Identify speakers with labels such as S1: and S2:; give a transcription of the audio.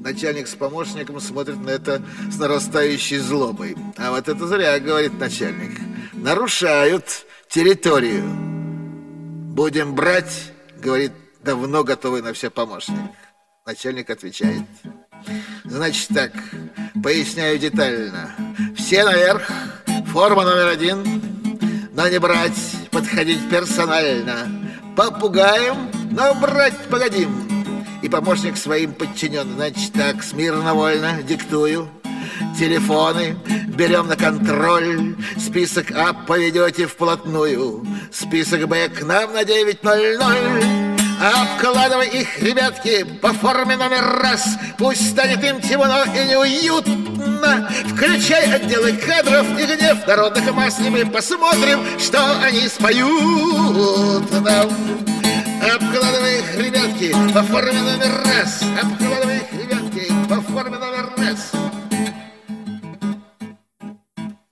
S1: Начальник с помощником смотрит на это с нарастающей злобой. А вот это зря, говорит начальник. Нарушают территорию. Будем брать, говорит, давно готовый на все помощник. Начальник отвечает. Значит так, поясняю детально. Все наверх, форма номер 1. Но не брать, подходить персонально. Попугаем, но брать погодим. И помощник своим подчинен. Значит так, смирно, вольно, диктую. Телефоны берем на контроль. Список А поведете вплотную. Список Б к нам на 9:00. Обкладывай их, ребятки, по форме номер 1. Пусть станет им темно и неуютно. Включай отделы кадров и гнев народных масс, и мы посмотрим, что они споют нам. Обкладывай их, ребятки, по форме номер 1. Обкладывай их,